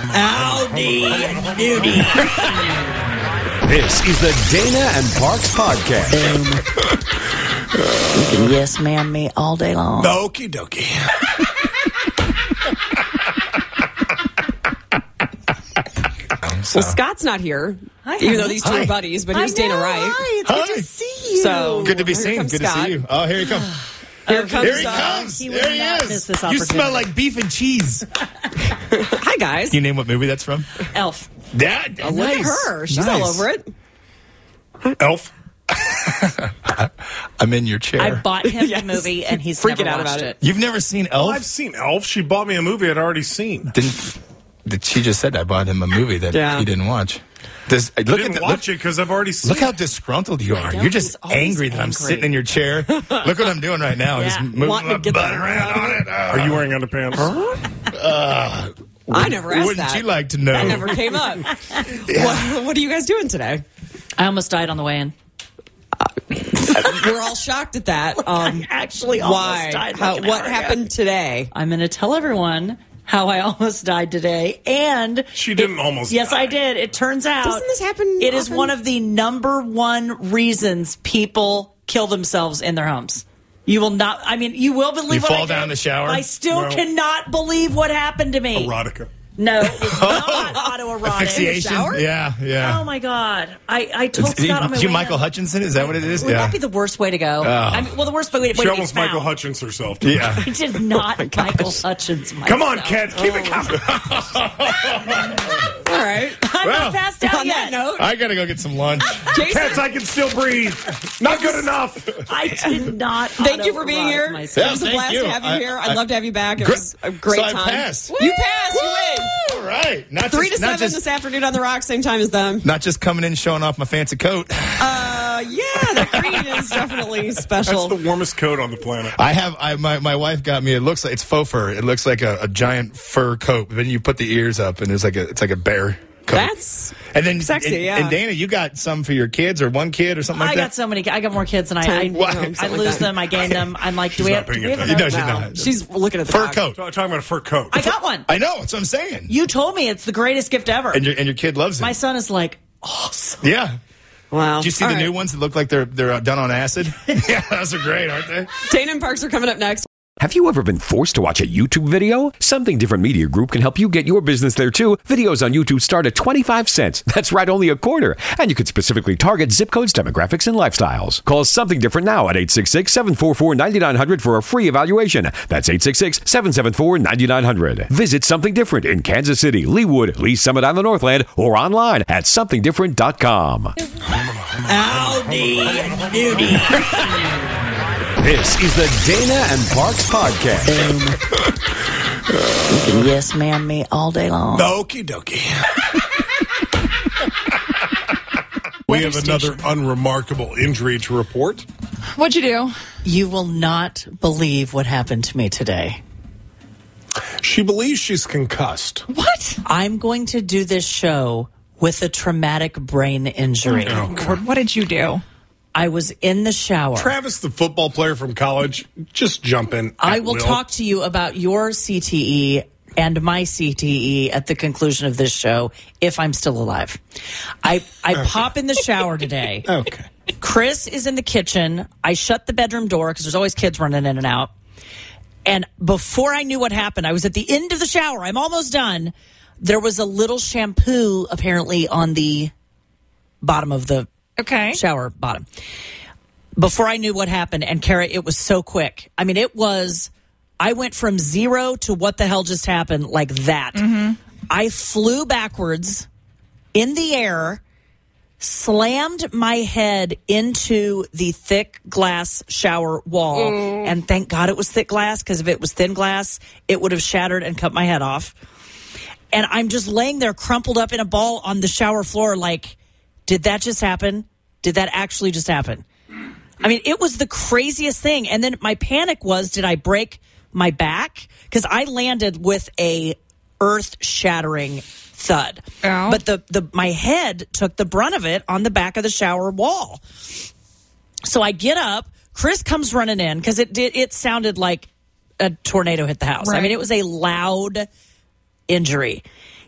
Howdy doody. This is the Dana and Parks Podcast. You can yes ma'am me all day long. Okie dokie. Well, Scott's not here, even though these two are buddies, but here's Dana Wright. Hi, it's good to see you. So Good to be here seen. comes Good Scott. to see you. Oh, here he comes. Here comes Here he comes. He There would he not miss is. this You opportunity. smell like beef and cheese. Hi, guys. Can you name what movie that's from? Elf. Yeah, Look at her. She's all over it. Elf. I'm in your chair. I bought him Yes. the movie, and he's Freaking never out watched about it. You've never seen Elf? I've seen Elf. She bought me a movie I'd already seen. She just said I bought him a movie that he didn't watch. I didn't watch it because I've already seen Look how disgruntled you are. know, You're just he's always angry that I'm angry. sitting in your chair. Look what I'm doing right now. Yeah. Just moving Wanting my to get butt the around on it. Are you wearing underpants? I never asked Wouldn't that. you like to know? That never came up. What are you guys doing today? I almost died on the way in. We're all shocked at that. Actually, almost Why? died like an What hour ago. happened today? I'm going to tell everyone how I almost died today, and She didn't almost Yes, die. I did. It turns out Doesn't this happen It is often? one of the number one reasons people kill themselves in their homes. You will not. I mean, you will believe You what I fall down did. in the shower? I still No. cannot believe what happened to me. Erotica. No, it was not autoerotic. Asphyxiation? shower? Yeah. Oh my God! I told Is Scott on my you way Michael in, Hutchinson? Is that what it is? Would that be the worst way to go? I mean, well, the worst way to She be almost found. Michael Hutchins herself. Yeah. I did not Michael Hutchins. Come on, myself. kids. Keep it coming. All right. I'm not passed out On that yet. note, I gotta go get some lunch. Cats, Jason, I can still breathe. Not good enough. I did not. thank you for being autoerotic here. myself. It was a thank blast you. to have you here. I'd I- love to have you back. It Great. was a great So I time. passed. You passed. You win. All right. Not 3 to just, not 7 just, this afternoon on the Rock, same time as them. not just coming in and showing off my fancy coat. Yeah, the green is definitely That's special. the warmest coat on the planet. My wife got me. It looks like it's faux fur. It looks like a giant fur coat. But then you put the ears up, and it's like a bear coat. That's and then sexy, and, yeah. And Dana, you got some for your kids or one kid or something like I that. got so many. I got more kids than I. Ten, What? something I like lose that. them. I gain them. I'm like, do we not have? Do paying we have attention. enough? No, she's No, not. she's looking at the Fur dog. coat. I'm talking about a fur coat. I got one. I know. That's what I'm saying. You told me it's the greatest gift ever. And your kid loves it. My son is like, awesome. Yeah. Wow. Did you see All the right. new ones that look like they're done on acid? Yeah, those are great, aren't they? Dana and Parks are coming up next. Have you ever been forced to watch a YouTube video? Something Different Media Group can help you get your business there too. Videos on YouTube start at 25 cents. That's right, only a quarter. And you can specifically target zip codes, demographics, and lifestyles. Call Something Different now at 866-744-9900 for a free evaluation. That's 866-774-9900. Visit Something Different in Kansas City, Leewood, Lee Summit on the Northland, or online at somethingdifferent.com. Howdy doody. This is the Dana and Parks Podcast. You can yes ma'am me all day long. Okie dokie. We have another unremarkable injury to report. What'd you do? You will not believe what happened to me today. She believes she's concussed. What? I'm going to do this show with a traumatic brain injury. Lord, what did you do? I was in the shower. Travis, the football player from college, just jump in. I at will talk to you about your CTE and my CTE at the conclusion of this show if I'm still alive. I pop in the shower today. Okay. Chris is in the kitchen. I shut the bedroom door because there's always kids running in and out. And before I knew what happened, I was at the end of the shower. I'm almost done. There was a little shampoo apparently on the bottom of the Okay. shower bottom. Before I knew what happened, and Kara, it was so quick. I mean, I went from 0 to what the hell just happened like that. I flew backwards in the air, slammed my head into the thick glass shower wall. And thank God it was thick glass, because if it was thin glass, it would have shattered and cut my head off. And I'm just laying there crumpled up in a ball on the shower floor like, did that just happen? Did that actually just happen? I mean, it was the craziest thing. And then my panic was, did I break my back? Because I landed with a earth-shattering thud. Oh. But my head took the brunt of it on the back of the shower wall. So I get up. Chris comes running in because it sounded like a tornado hit the house. I Right. mean, it was a loud injury.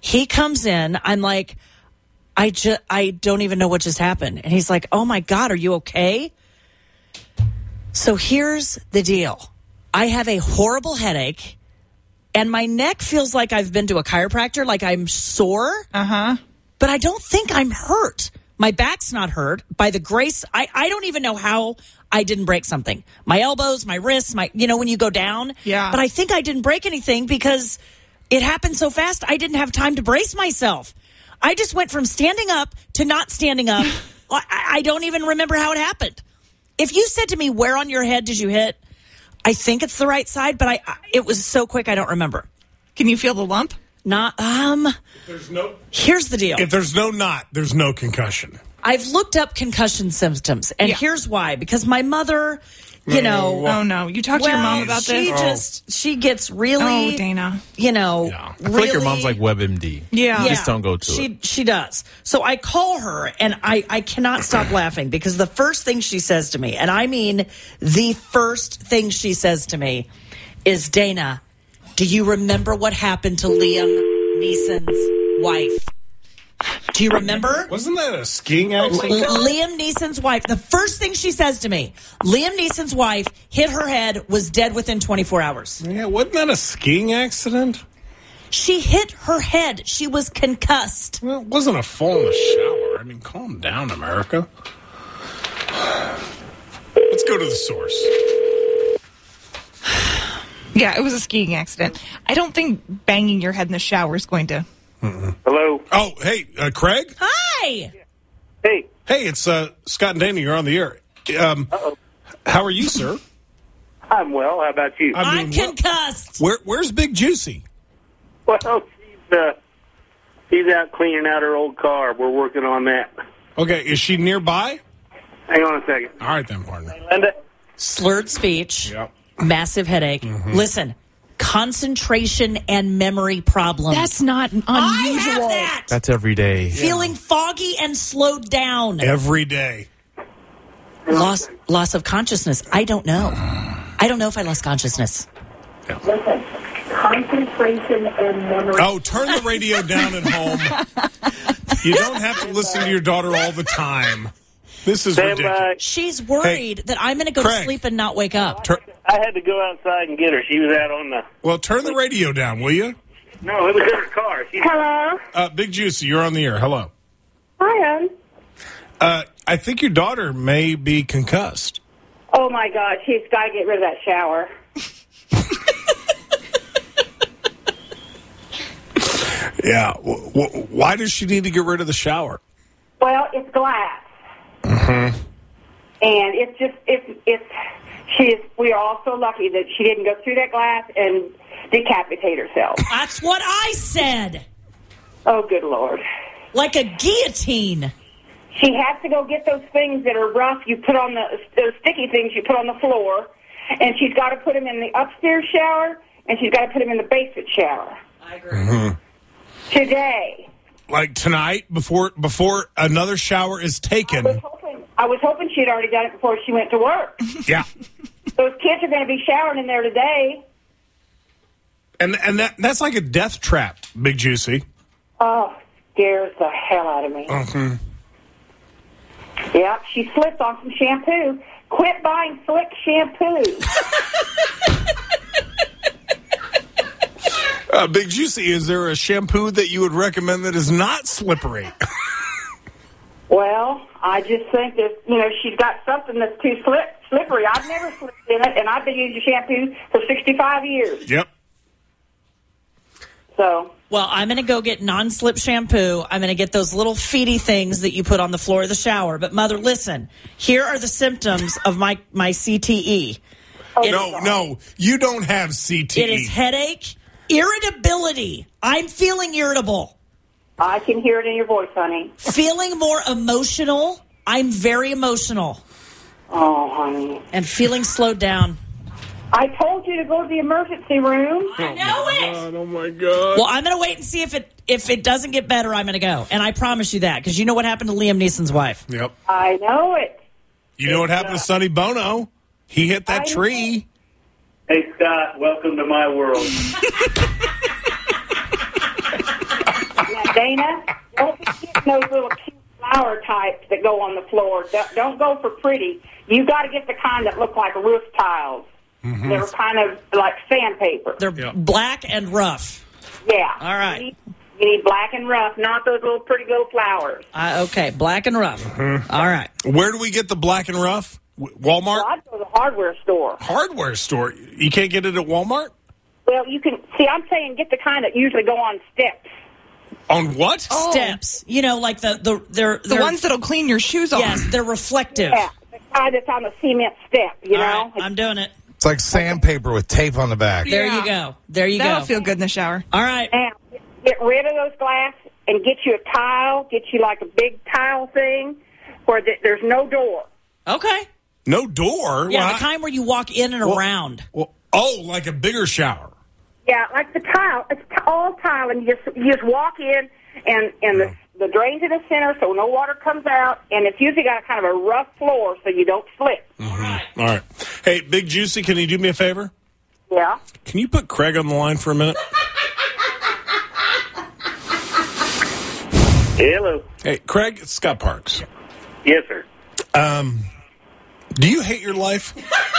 He comes in. I'm like, I don't even know what just happened. And he's like, oh my God, are you okay? So here's the deal. I have a horrible headache and my neck feels like I've been to a chiropractor, like I'm sore. But I don't think I'm hurt. My back's not hurt. By the grace, I don't even know how I didn't break something. My elbows, my wrists, when you go down. Yeah. But I think I didn't break anything because it happened so fast. I didn't have time to brace myself. I just went from standing up to not standing up. I don't even remember how it happened. If you said to me, where on your head did you hit? I think it's the right side, but it was so quick I don't remember. Can you feel the lump? Not Here's the deal. If there's no knot, there's no concussion. I've looked up concussion symptoms, and here's why. Because my mother, Oh, no. You talked to your mom about this? She gets really, Oh, Dana. I feel like your mom's like WebMD. Yeah. Just don't go to it. She does. So I call her, and I cannot stop laughing because the first thing she says to me, and I mean the first thing she says to me, is, Dana, do you remember what happened to Liam Neeson's wife? Do you remember? Wasn't that a skiing accident? Liam Neeson's wife. The first thing she says to me, Liam Neeson's wife hit her head, was dead within 24 hours. Yeah, wasn't that a skiing accident? She hit her head. She was concussed. Well, it wasn't a fall in the shower. I mean, calm down, America. Let's go to the source. Yeah, it was a skiing accident. I don't think banging your head in the shower is going to... Hello? Oh, hey, Craig? Hi! Hey. Hey, it's Scott and Dana. You're on the air. How are you, sir? I'm well. How about you? I'm concussed. Where's Big Juicy? Well, she's out cleaning out her old car. We're working on that. Okay, is she nearby? Hang on a second. All right, then, partner. Linda? Slurred speech. Yep. Massive headache. Listen, concentration and memory problems. That's not unusual. I have that. That's every day. Feeling foggy and slowed down. Every day. Loss of consciousness. I don't know. I don't know if I lost consciousness. Listen, concentration and memory. Oh, turn the radio down at home. You don't have to listen to your daughter all the time. This is ridiculous. She's worried that I'm going to go Craig. to sleep and not wake up. I had to go outside and get her. She was out on the... Well, turn the radio down, will you? No, it was in her car. Hello? Big Juicy, you're on the air. Hello. Hi, hon. I think your daughter may be concussed. Oh, my God. She's got to get rid of that shower. Yeah. Why does she need to get rid of the shower? Well, it's glass. Mm-hmm. And it's just, we are all so lucky that she didn't go through that glass and decapitate herself. That's what I said. Oh, good Lord. Like a guillotine. She has to go get those things that are rough you put on those sticky things you put on the floor, and she's got to put them in the upstairs shower, and she's got to put them in the basement shower. I agree. Mm-hmm. Today. Like tonight, before another shower is taken. I was hoping she'd already done it before she went to work. Yeah. Those kids are going to be showering in there today. And that's like a death trap, Big Juicy. Oh, scares the hell out of me. Mm-hmm. Yeah, she slipped on some shampoo. Quit buying Slick shampoo. Big Juicy, is there a shampoo that you would recommend that is not slippery? Well, I just think that, she's got something that's too slippery. I've never slipped in it, and I've been using shampoo for 65 years. Yep. So. Well, I'm going to go get non-slip shampoo. I'm going to get those little feety things that you put on the floor of the shower. But, Mother, listen. Here are the symptoms of my CTE. No, you don't have CTE. It is headache, irritability. I'm feeling irritable. I can hear it in your voice, honey. Feeling more emotional. I'm very emotional. Oh, honey. And feeling slowed down. I told you to go to the emergency room. I know it. God, oh, my God. Well, I'm going to wait and see if it doesn't get better, I'm going to go. And I promise you that, because you know what happened to Liam Neeson's wife. Yep. I know it. You know what happened to Sonny Bono? He hit that tree. Hey, Scott, welcome to my world. Dana, don't be getting those little cute flower types that go on the floor. Don't go for pretty. You got to get the kind that look like roof tiles. Mm-hmm. They're kind of like sandpaper. They're black and rough. Yeah. All right. You need black and rough, not those little pretty little flowers. Okay, black and rough. Mm-hmm. All right. Where do we get the black and rough? Walmart? Well, I'd go to the hardware store. Hardware store? You can't get it at Walmart? Well, you can. See, I'm saying get the kind that usually go on steps. On what? Steps. You know, like they're ones that'll clean your shoes off. Yes, they're reflective. Yeah, the kind that's on the cement step, you know? Right, I'm doing it. It's like sandpaper with tape on the back. There you go. There you That'll go. feel good in the shower. All right. Now, get rid of those glass and get you a tile. Get you like a big tile thing where there's no door. Okay. No door? Yeah, well, the kind where you walk in and around. Well, like a bigger shower. Yeah, like the tile. It's all tile, and you just walk in, and the drain's in the center, so no water comes out, and it's usually got kind of a rough floor so you don't slip. Mm-hmm. All right. Hey, Big Juicy, can you do me a favor? Yeah. Can you put Craig on the line for a minute? Hello. Hey, Craig, it's Scott Parks. Yes, sir. Do you hate your life?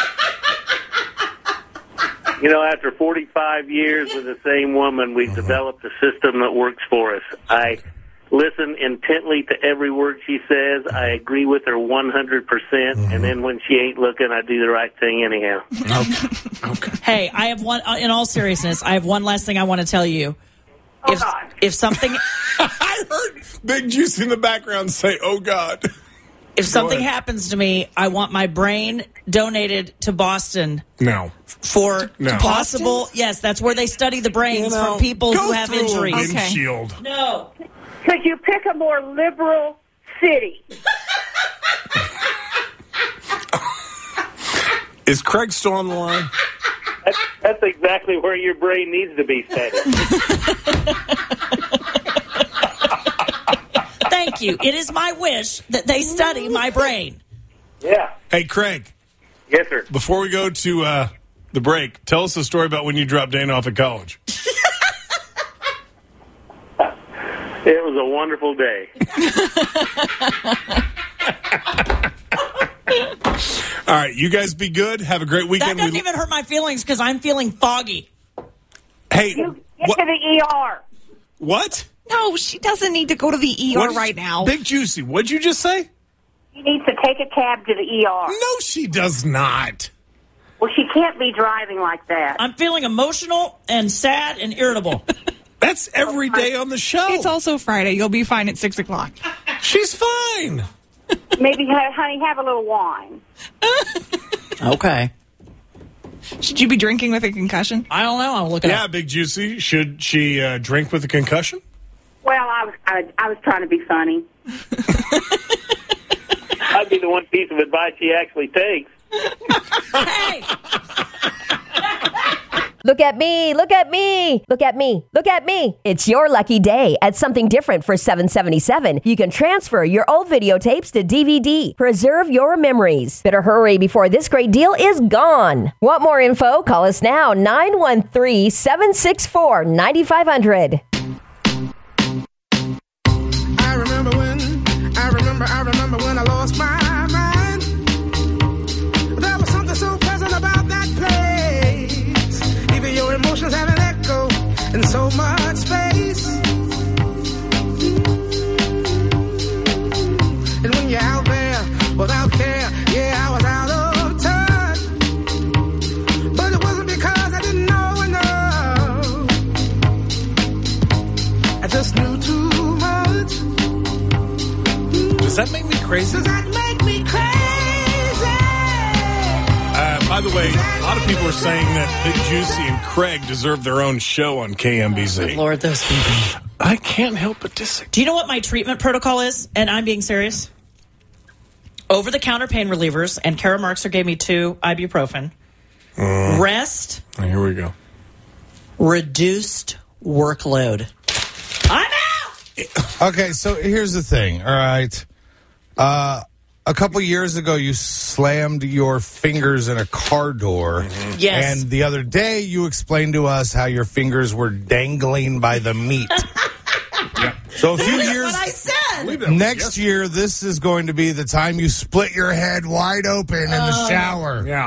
You know, after 45 years with the same woman, we've developed a system that works for us. I listen intently to every word she says. I agree with her 100%. And then when she ain't looking, I do the right thing anyhow. Okay. Hey, I have one. In all seriousness, I have one last thing I want to tell you. If something, I heard Big Juicy in the background say, "Oh God." If something happens to me, I want my brain donated to Boston. No. For possible, yes, that's where they study the brains from people who have injuries. Windshield. No. Could you pick a more liberal city? Is Craig still on the line? That's exactly where your brain needs to be studied. Thank you. It is my wish that they study my brain. Yeah. Hey, Craig. Yes, sir. Before we go to the break, tell us the story about when you dropped Dana off at college. It was a wonderful day. All right, you guys be good. Have a great weekend. That doesn't even hurt my feelings because I'm feeling foggy. Hey, Get to the ER. What? No, she doesn't need to go to the ER right now. Big Juicy, what'd you just say? She needs to take a cab to the ER. No, she does not. Well, she can't be driving like that. I'm feeling emotional and sad and irritable. That's every day on the show. It's also Friday. You'll be fine at 6 o'clock. She's fine. Maybe, honey, have a little wine. Okay. Should you be drinking with a concussion? I don't know. I'll look it up. Yeah, Big Juicy. Should she drink with a concussion? Well, I was trying to be funny. I'd be the one piece of advice she actually takes. Hey! Look at me, look at me, look at me, look at me. It's your lucky day at Something Different for $7.77. You can transfer your old videotapes to DVD. Preserve your memories. Better hurry before this great deal is gone. Want more info? Call us now, 913-764-9500. I remember when I lost my mind. There was something so pleasant about that place. Even your emotions have an echo in so much space. And when you're out there without care, yeah, I was out of touch. But it wasn't because I didn't know enough. I just knew too much. Does that make me crazy? Does that make me crazy? By the way, a lot of people are saying that Big Juicy and Craig deserve their own show on KMBZ. Lord, those people. I can't help but disagree. Do you know what my treatment protocol is? And I'm being serious. Over-the-counter pain relievers, and Kara Markser gave me 2 ibuprofen. Rest. Here we go. Reduced workload. I'm out! Okay, so here's the thing, all right? A couple years ago, you slammed your fingers in a car door. Yes. And the other day, you explained to us how your fingers were dangling by the meat. Yep. So a few That's years. what I said. Next year, this is going to be the time you split your head wide open in the shower. Yeah.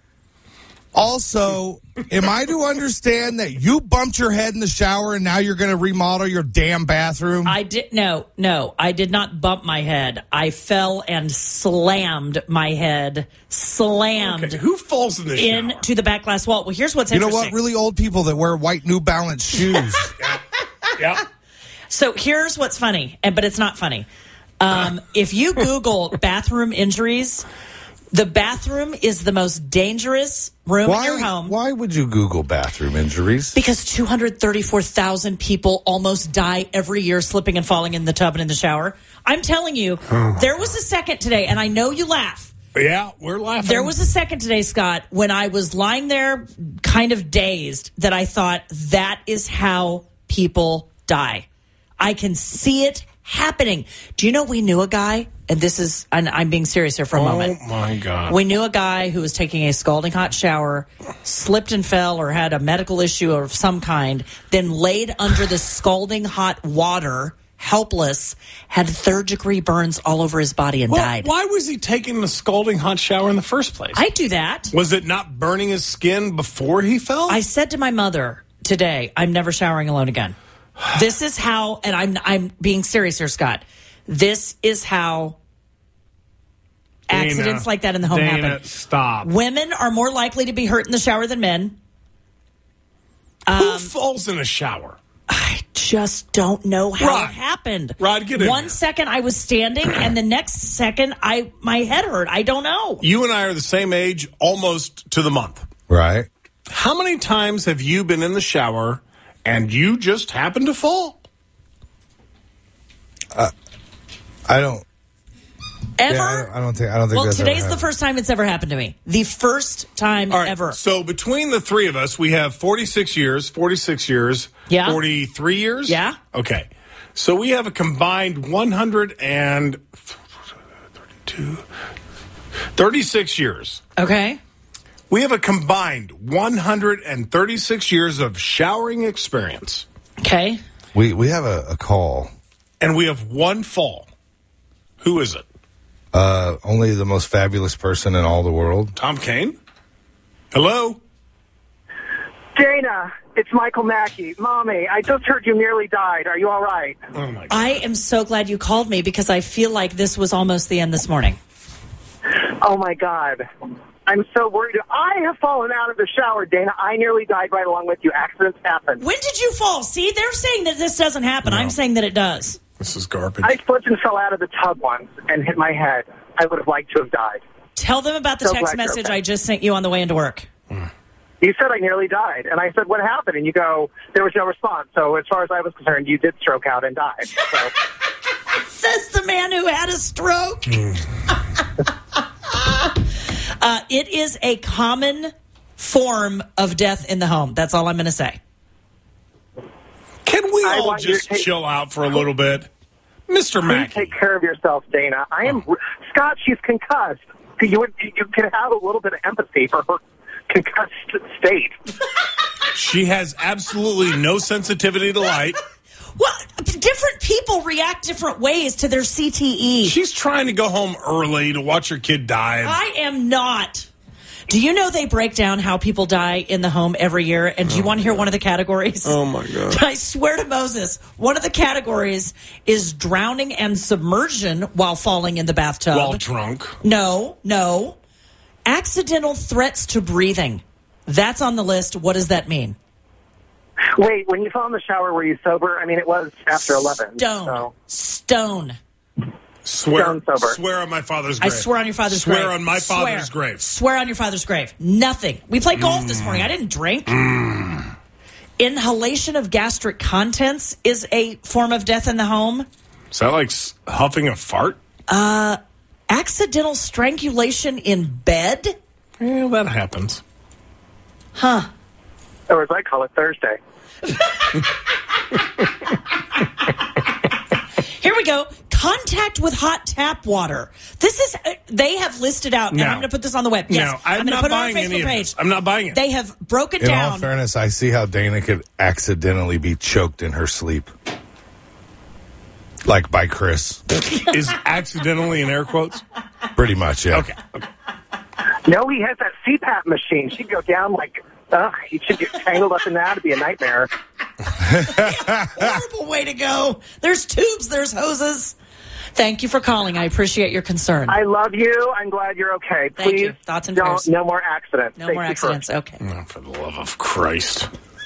Also, am I to understand that you bumped your head in the shower and now you're going to remodel your damn bathroom? I did no, I did not bump my head. I fell and slammed my head. Okay, who falls in the shower? into the back glass wall. Well, here's what's You know interesting. what? Really old people that wear white New Balance shoes. Yeah. So here's what's funny, but it's not funny. If you Google bathroom injuries, the bathroom is the most dangerous room in your home. Why would you Google bathroom injuries? Because 234,000 people almost die every year slipping and falling in the tub and in the shower. I'm telling you, there was a second today, and I know you laugh. Yeah, we're laughing. There was a second today, Scott, when I was lying there kind of dazed that I thought that is how people die. I can see it happening. Do you know we knew a guy, and I'm being serious here for a moment. Oh, my God. We knew a guy who was taking a scalding hot shower, slipped and fell or had a medical issue of some kind, then laid under the scalding hot water, helpless, had third-degree burns all over his body and died. Why was he taking the scalding hot shower in the first place? I do that. Was it not burning his skin before he fell? I said to my mother today, I'm never showering alone again. This is how, and I'm being serious here, Scott. This is how accidents like that in the home happen. Stop. Women are more likely to be hurt in the shower than men. Who falls in a shower? I just don't know how Rod. it happened. Rod, get in One here. second I was standing, and the next second my head hurt. I don't know. You and I are the same age, almost to the month. Right. How many times have you been in the shower and you just happened to fall? I don't. Ever? Yeah, I don't think. Well, that's today's ever the happened. first time it's ever happened to me. The first time All right, ever. So between the three of us, we have 46 years, Yeah. 43 years. Yeah. Okay. So we have a combined 36 years. Okay. We have a combined 136 years of showering experience. Okay. We have a call. And we have one fall. Who is it? Only the most fabulous person in all the world. Tom Kane? Hello? Dana, it's Michael Mackey. Mommy, I just heard you nearly died. Are you all right? Oh, my God. I am so glad you called me because I feel like this was almost the end this morning. Oh, my God. I'm so worried. I have fallen out of the shower, Dana. I nearly died right along with you. Accidents happen. When did you fall? See, they're saying that this doesn't happen. I'm saying that it does. This is garbage. I slipped and fell out of the tub once and hit my head. I would have liked to have died. Tell them about the So text glad you're message okay. I just sent you on the way into work. You said I nearly died. And I said, what happened? And you go, there was no response. So as far as I was concerned, you did stroke out and died. So. Says the man who had a stroke. It is a common form of death in the home. That's all I'm going to say. Can we I all want you to just take- chill out for a little bit? Mr. Please Mackey. take care of yourself, Dana. I am Scott. She's concussed. You can have a little bit of empathy for her concussed state. She has absolutely no sensitivity to light. Well, different people react different ways to their CTE. She's trying to go home early to watch her kid die. I am not. Do you know they break down how people die in the home every year? And do you want to hear one of the categories? Oh, my God. I swear to Moses, one of the categories is drowning and submersion while falling in the bathtub. While drunk. No. Accidental threats to breathing. That's on the list. What does that mean? Wait, when you fell in the shower, were you sober? I mean, it was after 11. Stone. Swear Stone sober. Swear on my father's I grave. swear on your father's grave. Swear on my father's Swear. grave. Swear on your father's grave. Nothing. We played golf this morning. I didn't drink. Inhalation of gastric contents is a form of death in the home. Is that like huffing a fart? Accidental strangulation in bed? Yeah, that happens. Huh. Or as I call it, Thursday. Here we go. Contact with hot tap water. This is, they have listed out, and No. I'm going to put this on the web. Yes, No, I'm going to not put it on our buying any Facebook of page. this. I'm not buying it. They have broken In all down. fairness, I see how Dana could accidentally be choked in her sleep. Like by Chris. Is accidentally in air quotes? Pretty much, yeah. Okay. No, he has that CPAP machine. She'd go down like, he should get tangled up in that. It'd be a nightmare. Horrible way to go. There's tubes, there's hoses. Thank you for calling. I appreciate your concern. I love you. I'm glad you're okay. Thank Please you. Thoughts and don't, prayers. no more accidents. No more accidents. Okay. Oh, for the love of Christ.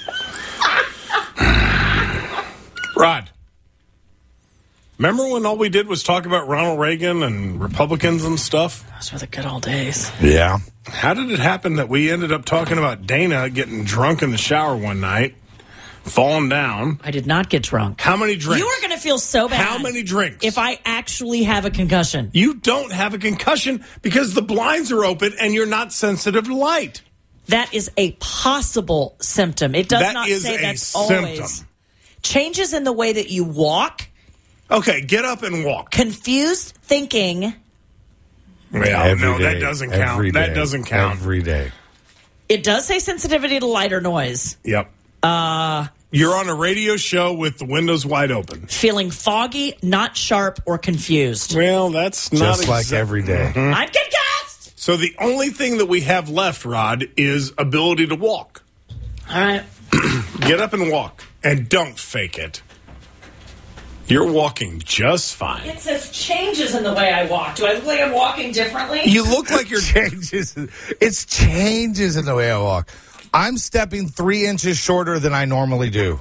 Rod, remember when all we did was talk about Ronald Reagan and Republicans and stuff? Those were the good old days. Yeah. How did it happen that we ended up talking about Dana getting drunk in the shower one night, falling down? I did not get drunk. How many drinks? You are going to feel so bad. How many drinks? If I actually have a concussion. You don't have a concussion because the blinds are open and you're not sensitive to light. That is a possible symptom. It does That not is say a that's symptom. always. Changes in the way that you walk. Okay, get up and walk. Confused thinking. Well, no, that doesn't count. That doesn't count. Every day. It does say sensitivity to light or noise. Yep. You're on a radio show with the windows wide open. Feeling foggy, not sharp, or confused. Well, that's not Just like every day. Mhm. I'm concussed! So the only thing that we have left, Rod, is ability to walk. All right. Get up and walk. And don't fake it. You're walking just fine. It says changes in the way I walk. Do I look like I'm walking differently? You look like you're... changes. It's changes in the way I walk. I'm stepping 3 inches shorter than I normally do.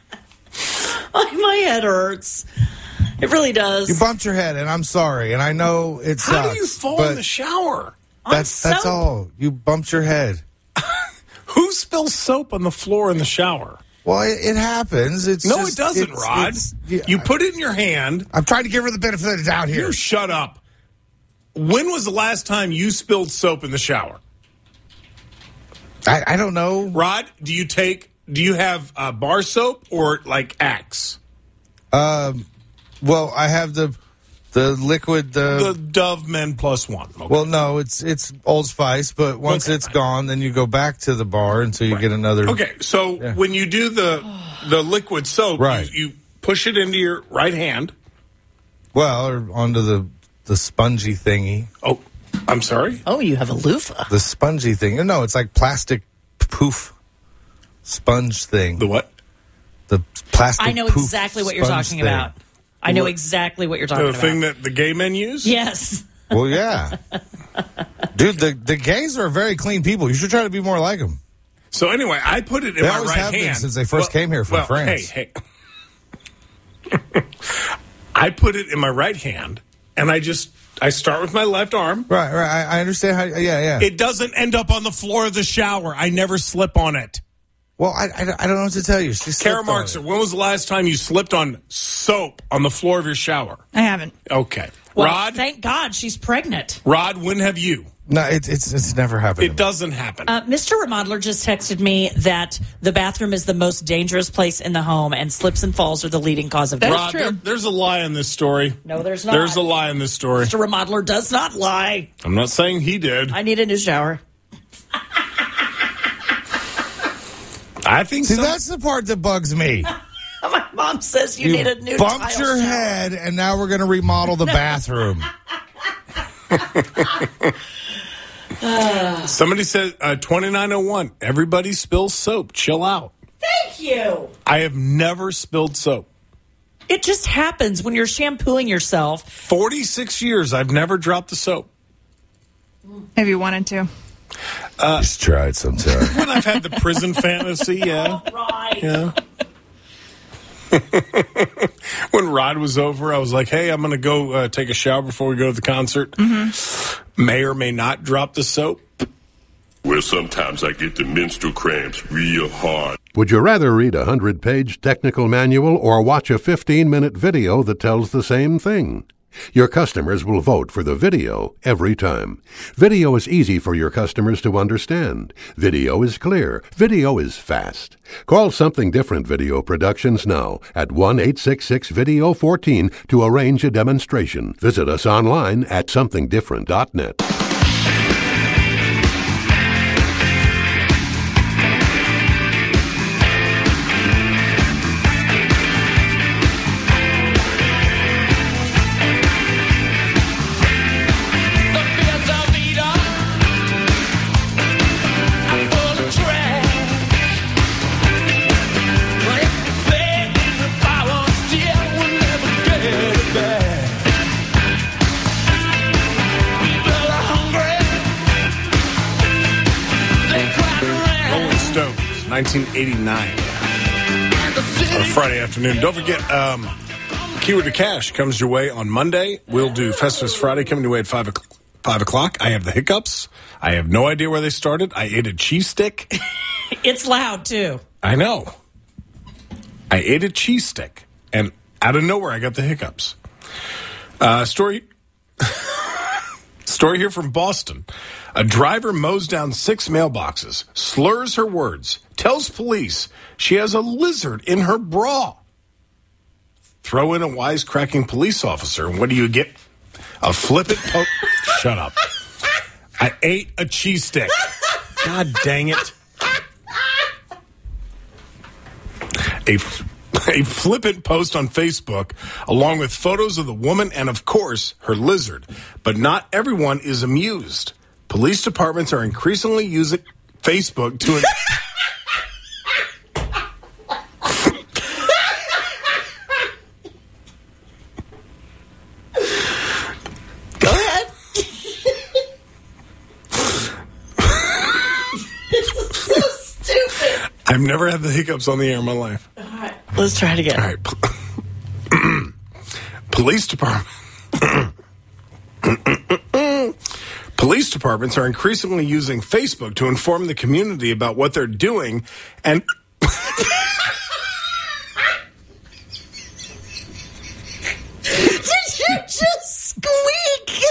My head hurts. It really does. You bumped your head, and I'm sorry, and I know it sucks. How do you fall in the shower? That's all. You bumped your head. Who spills soap on the floor in the shower? Well, it happens. It's no, just, it doesn't, Rod. You put it in your hand. I'm trying to give her the benefit of the doubt here. You shut up. When was the last time you spilled soap in the shower? I don't know. Rod, do you have bar soap or like Axe? Well, I have the liquid. The Dove Men Plus One. Okay. Well, no, it's Old Spice, but once it's gone, then you go back to the bar until you get another. Okay, so when you do the liquid soap, right. you push it into your right hand. Well, or onto the spongy thingy. Oh, I'm sorry? Oh, you have a loofah. The spongy thing. No, it's like plastic poof sponge thing. The what? The plastic I know poof exactly what you're sponge talking thing. about. I know exactly what you're talking The about. thing that the gay men use? Yes. Well, yeah. Dude, the gays are very clean people. You should try to be more like them. So anyway, I put it in They my always right have been hand. since they first came here from France. Hey. I put it in my right hand, and I start with my left arm. Right. I understand how. Yeah. It doesn't end up on the floor of the shower. I never slip on it. Well, I don't know what to tell you. Kara Markser, when was the last time you slipped on soap on the floor of your shower? I haven't. Okay. Well, Rod? thank God she's pregnant. Rod, when have you? No, it's never happened. It doesn't happen. Mr. Remodeler just texted me that the bathroom is the most dangerous place in the home, and slips and falls are the leading cause of death. Rod, there's a lie in this story. No, there's not. There's a lie in this story. Mr. Remodeler does not lie. I'm not saying he did. I need a new shower. I think See, that's the part that bugs me. My mom says you need a new bumped tile your shower. head, and now we're going to remodel the bathroom. Somebody said 2901. Everybody spills soap. Chill out. Thank you. I have never spilled soap. It just happens when you're shampooing yourself. 46 years, I've never dropped the soap. Have you wanted to? Just try it sometime. When I've had the prison fantasy, yeah. Right. Yeah. When Rod was over, I was like, hey, I'm going to go take a shower before we go to the concert. Mm-hmm. May or may not drop the soap. Well, sometimes I get the menstrual cramps real hard. Would you rather read a 100-page technical manual or watch a 15-minute video that tells the same thing? Your customers will vote for the video every time. Video is easy for your customers to understand. Video is clear. Video is fast. Call Something Different Video Productions now at 1-866-VIDEO-14 to arrange a demonstration. Visit us online at somethingdifferent.net. 1989. Friday afternoon. Don't forget, Keyword to Cash comes your way on Monday. We'll do Festivus Friday coming your way at 5 o'clock. I have the hiccups. I have no idea where they started. I ate a cheese stick. It's loud, too. I know. I ate a cheese stick, and out of nowhere, I got the hiccups. Story here from Boston. A driver mows down 6 mailboxes, slurs her words, tells police she has a lizard in her bra. Throw in a wisecracking police officer, and what do you get? A flippant poke. Shut up. I ate a cheese stick. God dang it. A flippant post on Facebook, along with photos of the woman and, of course, her lizard. But not everyone is amused. Police departments are increasingly using Facebook to... Go ahead. This is so stupid. I've never had the hiccups on the air in my life. All right, let's try it again. All right. Police departments are increasingly using Facebook to inform the community about what they're doing and... Did you just squeak?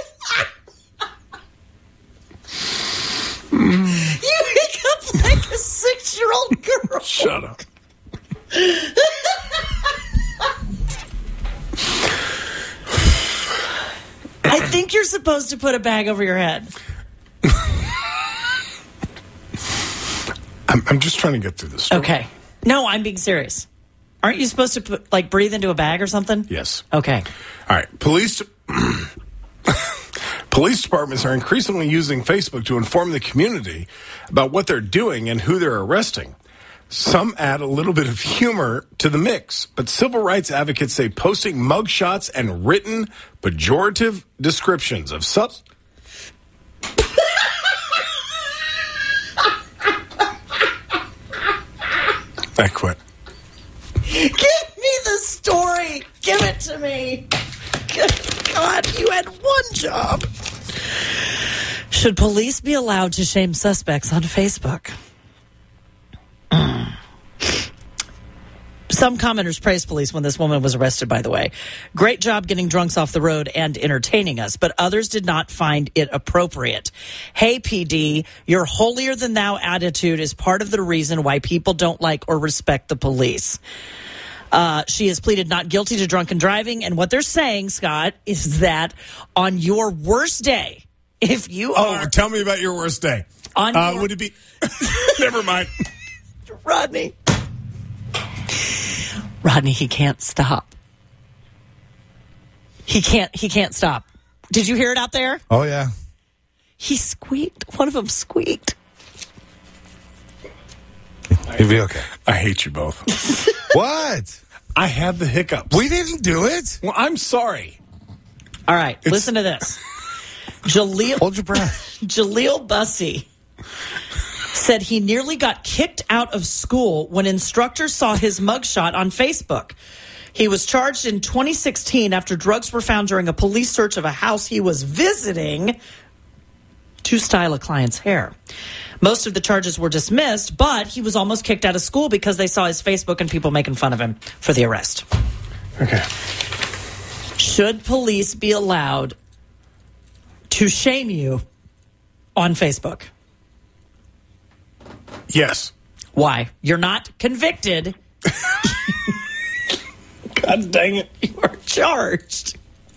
You hiccup like a 6-year-old girl. Shut up. I think you're supposed to put a bag over your head. I'm just trying to get through this story. Okay. No, I'm being serious. Aren't you supposed to put, like, breathe into a bag or something? Yes. Okay. All right. Police departments are increasingly using Facebook to inform the community about what they're doing and who they're arresting. Some add a little bit of humor to the mix, but civil rights advocates say posting mugshots and written pejorative descriptions of I quit. Give me the story. Give it to me. Good God, you had one job. Should police be allowed to shame suspects on Facebook? Some commenters praised police when this woman was arrested, by the way. Great job getting drunks off the road and entertaining us, but others did not find it appropriate. Hey, PD, your holier-than-thou attitude is part of the reason why people don't like or respect the police. She has pleaded not guilty to drunken driving, and what they're saying, Scott, is that on your worst day, if you are... Oh, tell me about your worst day. Would it be... Never mind. Rodney, he can't stop. He can't stop. Did you hear it out there? Oh, yeah. He squeaked. One of them squeaked. You'll be okay. I hate you both. What? I had the hiccups. We didn't do it. Well, I'm sorry. All right, listen to this. Hold your breath. Jaleel Bussey said he nearly got kicked out of school when instructors saw his mugshot on Facebook. He was charged in 2016 after drugs were found during a police search of a house he was visiting to style a client's hair. Most of the charges were dismissed, but he was almost kicked out of school because they saw his Facebook and people making fun of him for the arrest. Okay. Should police be allowed to shame you on Facebook? Yes. Why? You're not convicted. God dang it. You are charged.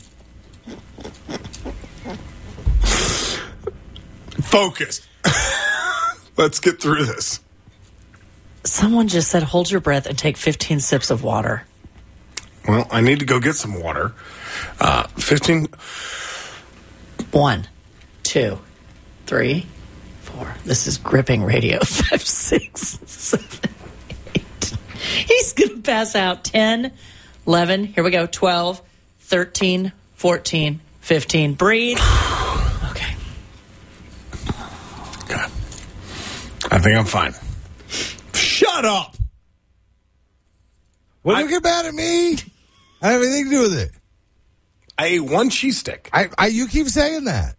Focus. Let's get through this. Someone just said, hold your breath and take 15 sips of water. Well, I need to go get some water. 15. 1, 2, 3, 4. This is gripping radio. 5, 6, 7, 8. He's going to pass out. 10, 11. Here we go. 12, 13, 14, 15. Breathe. Okay. I think I'm fine. Shut up. What do you get mad at me? I have anything to do with it. I ate one cheese stick. You keep saying that.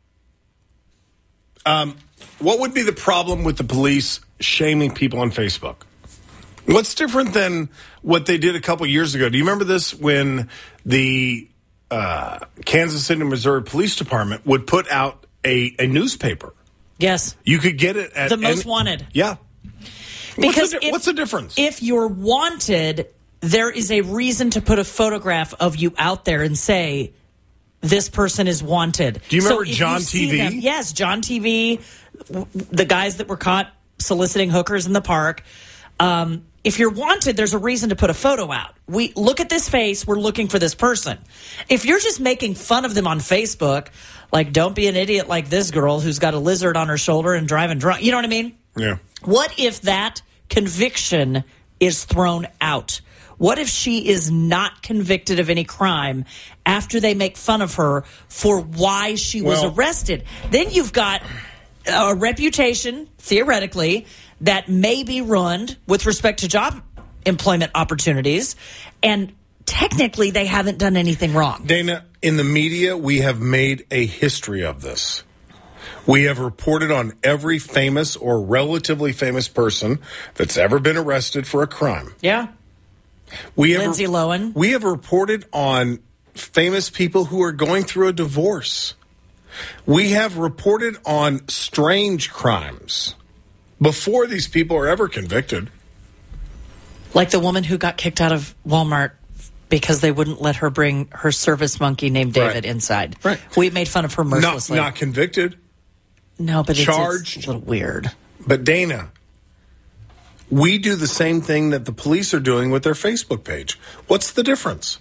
What would be the problem with the police shaming people on Facebook? What's different than what they did a couple years ago? Do you remember this when the Kansas City, Missouri Police Department would put out a newspaper? Yes. You could get it at the most wanted. Yeah. Because what's the difference? If you're wanted, there is a reason to put a photograph of you out there and say, this person is wanted. Do you remember John TV? Yes, John TV, the guys that were caught soliciting hookers in the park. If you're wanted, there's a reason to put a photo out. We look at this face, we're looking for this person. If you're just making fun of them on Facebook, like don't be an idiot like this girl who's got a lizard on her shoulder and driving drunk. You know what I mean? Yeah. What if that conviction is thrown out? What if she is not convicted of any crime after they make fun of her for why she was arrested? Then you've got a reputation, theoretically, that may be ruined with respect to job employment opportunities. And technically, they haven't done anything wrong. Dana, in the media, we have made a history of this. We have reported on every famous or relatively famous person that's ever been arrested for a crime. Yeah. Lindsay Lohan. We have reported on famous people who are going through a divorce. We have reported on strange crimes before these people are ever convicted. Like the woman who got kicked out of Walmart because they wouldn't let her bring her service monkey named David inside. Right. We made fun of her mercilessly. Not convicted. No, but charged. It's a little weird. But Dana, we do the same thing that the police are doing with their Facebook page. What's the difference?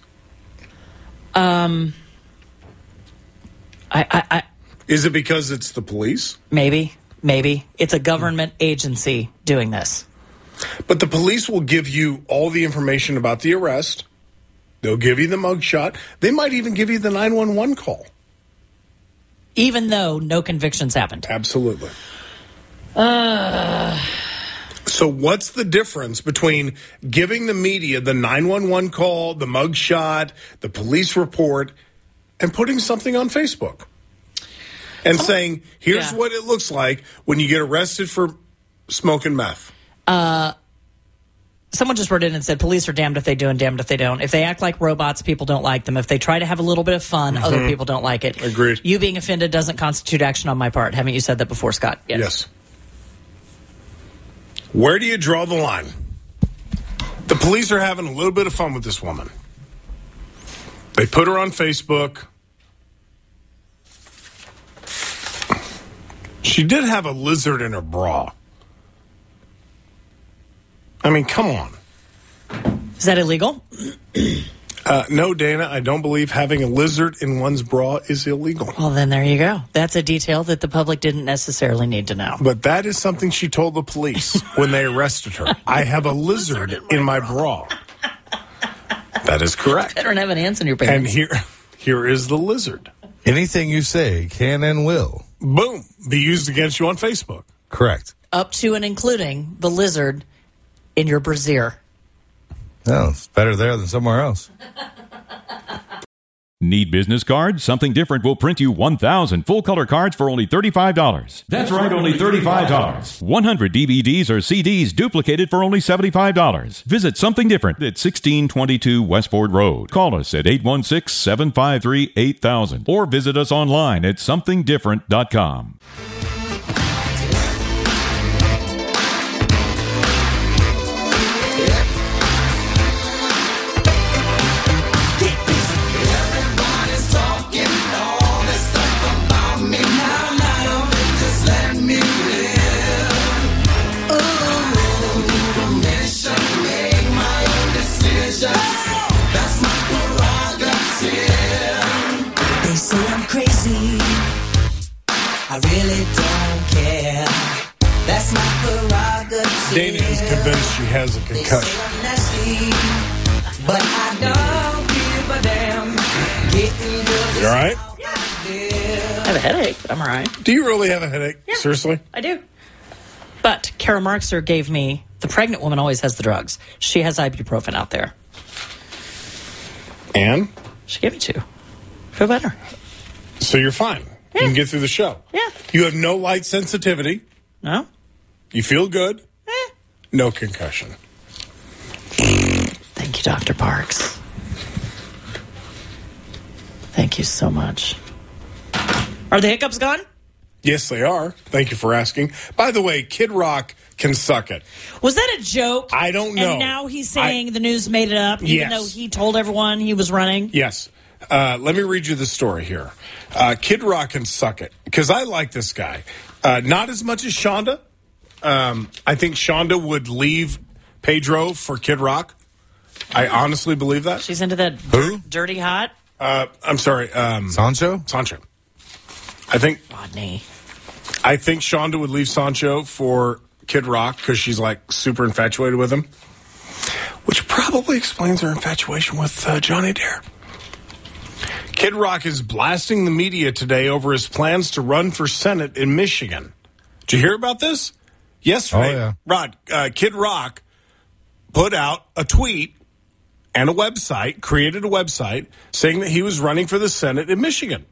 Is it because it's the police? Maybe. It's a government agency doing this. But the police will give you all the information about the arrest. They'll give you the mugshot. They might even give you the 911 call. Even though no convictions happened. Absolutely. So what's the difference between giving the media the 911 call, the mugshot, the police report, and putting something on Facebook? And saying, here's what it looks like when you get arrested for smoking meth. Someone just wrote in and said, police are damned if they do and damned if they don't. If they act like robots, people don't like them. If they try to have a little bit of fun, other people don't like it. Agreed. You being offended doesn't constitute action on my part. Haven't you said that before, Scott? Yes. Where do you draw the line? The police are having a little bit of fun with this woman. They put her on Facebook. She did have a lizard in her bra. I mean, come on. Is that illegal? No, Dana, I don't believe having a lizard in one's bra is illegal. Well, then there you go. That's a detail that the public didn't necessarily need to know. But that is something she told the police when they arrested her. I have a lizard in my bra. That is correct. Better have an ants in your pants. And here is the lizard. Anything you say can and will. Boom. Be used against you on Facebook. Correct. Up to and including the lizard in your brassiere. No, it's better there than somewhere else. Need business cards? Something Different will print you 1,000 full-color cards for only $35. That's right, only $35. 100 DVDs or CDs duplicated for only $75. Visit Something Different at 1622 West Ford Road. Call us at 816-753-8000 or visit us online at somethingdifferent.com. I really don't care. That's my prerogative. Dana is convinced she has a concussion. But I don't give a damn. You all right? I have a headache, but I'm all right. Do you really have a headache? Yeah, Seriously? I do. But Kara Marxer gave me The pregnant woman always has the drugs. She has ibuprofen out there. And? She gave it to you. Feel better. So you're fine. You can get through the show. Yeah. You have no light sensitivity. No. You feel good. No concussion. Thank you, Dr. Parks. Thank you so much. Are the hiccups gone? Yes, they are. Thank you for asking. By the way, Kid Rock can suck it. Was that a joke? I don't know. And now he's saying the news made it up, even Yes. though he told everyone he was running? Yes. Let me read you the story here. Kid Rock can suck it, because I like this guy. Not as much as Shonda. I think Shonda would leave Pedro for Kid Rock. I honestly believe that. She's into that dirty hot? I'm sorry. Sancho? Sancho. I think Shonda would leave Sancho for Kid Rock because she's like super infatuated with him, which probably explains her infatuation with Johnny Dare. Kid Rock is blasting the media today over his plans to run for Senate in Michigan. Did you hear about this? Yesterday, Kid Rock put out a tweet and a website, created a website, saying that he was running for the Senate in Michigan.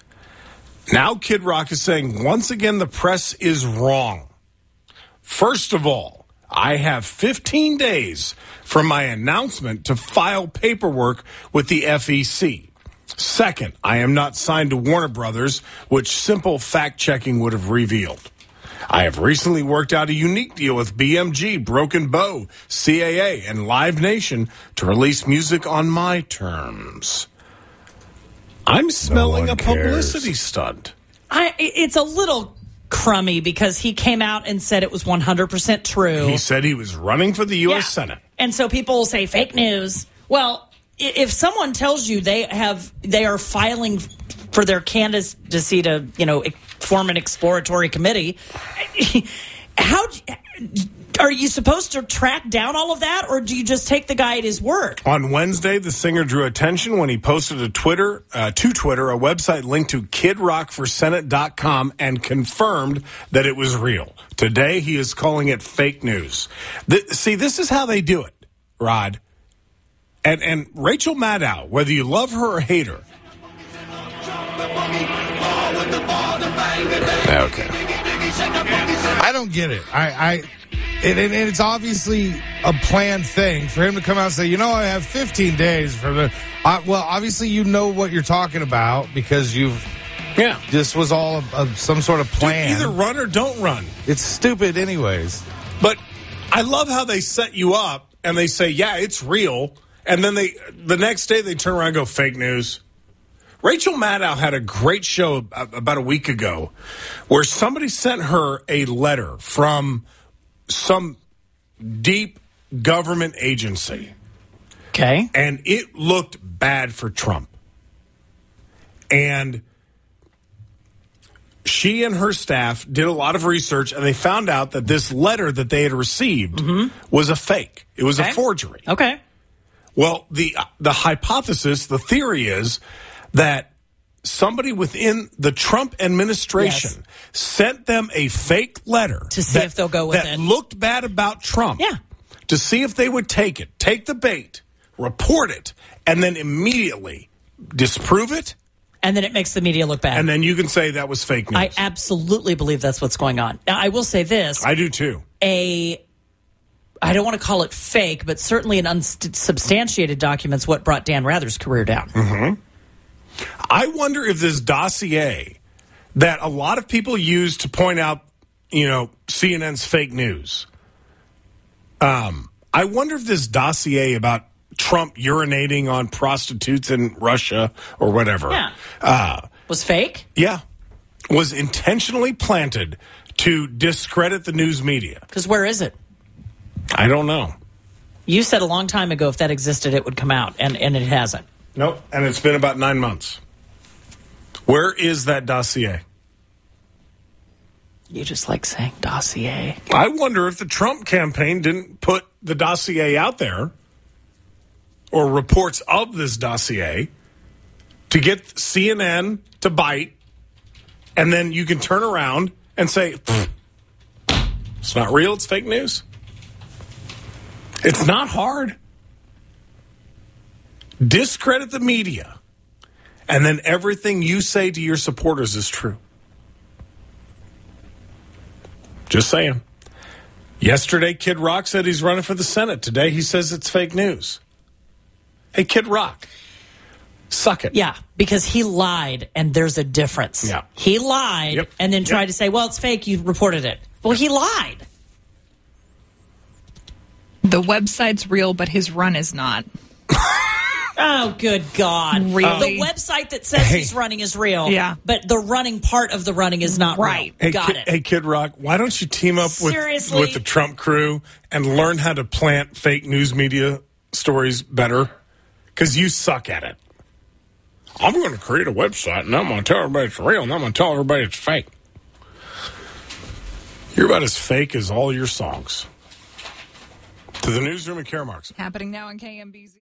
Now Kid Rock is saying, once again, the press is wrong. First of all, I have 15 days from my announcement to file paperwork with the FEC. Second, I am not signed to Warner Brothers, which simple fact-checking would have revealed. I have recently worked out a unique deal with BMG, Broken Bow, CAA, and Live Nation to release music on my terms. I'm smelling a publicity stunt. It's a little crummy because he came out and said it was 100% true. He said he was running for the U.S. Senate. And so people will say fake news. Well, if someone tells you they are filing for their candidacy to, form an exploratory committee, how are you supposed to track down all of that, or do you just take the guy at his word? On Wednesday, the singer drew attention when he posted to Twitter a website linked to KidRockForSenate.com and confirmed that it was real. Today, he is calling it fake news. See, this is how they do it, Rod. And Rachel Maddow, whether you love her or hate her. Okay. I don't get it. And it's obviously a planned thing for him to come out and say, I have 15 days for the. Well, obviously, you know what you're talking about because you've. Yeah. This was all some sort of plan. Dude, either run or don't run. It's stupid, anyways. But I love how they set you up and they say, yeah, it's real. And then the next day they turn around and go, fake news. Rachel Maddow had a great show about a week ago where somebody sent her a letter from some deep government agency. Okay. And it looked bad for Trump. And she and her staff did a lot of research, and they found out that this letter that they had received was a fake. It was a forgery. Okay. Well, the hypothesis, the theory is that somebody within the Trump administration sent them a fake letter to see if they'll go with that it. Looked bad about Trump. Yeah. To see if they would take it, take the bait, report it, and then immediately disprove it. And then it makes the media look bad. And then you can say that was fake news. I absolutely believe that's what's going on. Now, I will say this. I do too. I don't want to call it fake, but certainly an unsubstantiated document's what brought Dan Rather's career down. Mm-hmm. I wonder if this dossier that a lot of people use to point out, CNN's fake news. I wonder if this dossier about Trump urinating on prostitutes in Russia or whatever was fake? Yeah. Was intentionally planted to discredit the news media. Because where is it? I don't know. You said a long time ago if that existed, it would come out, and it hasn't. Nope. And it's been about 9 months. Where is that dossier? You just like saying dossier. I wonder if the Trump campaign didn't put the dossier out there or reports of this dossier to get CNN to bite, and then you can turn around and say, it's not real, it's fake news. It's not hard. Discredit the media, and then everything you say to your supporters is true. Just saying. Yesterday, Kid Rock said he's running for the Senate. Today, he says it's fake news. Hey, Kid Rock, suck it. Yeah, because he lied, and there's a difference. Yeah. He lied and then tried to say, well, it's fake, you reported it. Well, he lied. The website's real, but his run is not. Oh, good God. Really? The website that says he's running is real. Yeah. But the running part of the running is not right. real. Got it. Hey, Kid Rock, why don't you team up Seriously? with the Trump crew and learn how to plant fake news media stories better? Because you suck at it. I'm going to create a website, and I'm going to tell everybody it's real, and I'm going to tell everybody it's fake. You're about as fake as all your songs. To the newsroom at Karamark's. Happening now on KMBZ.